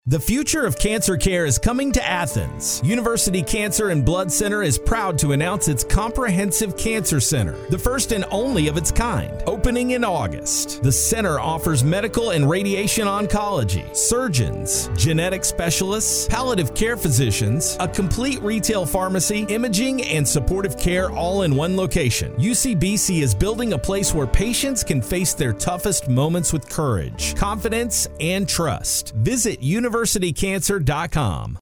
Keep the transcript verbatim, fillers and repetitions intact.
The future of cancer care is coming to Athens. University Cancer and Blood Center is proud to announce its Comprehensive Cancer Center, the first and only of its kind, opening in August. The center offers medical and radiation oncology, surgeons, genetic specialists, palliative care physicians, a complete retail pharmacy, imaging, and supportive care all in one location. U C B C is building a place where patients can face their toughest moments with courage, confidence, and trust. Visit university cancer dot com.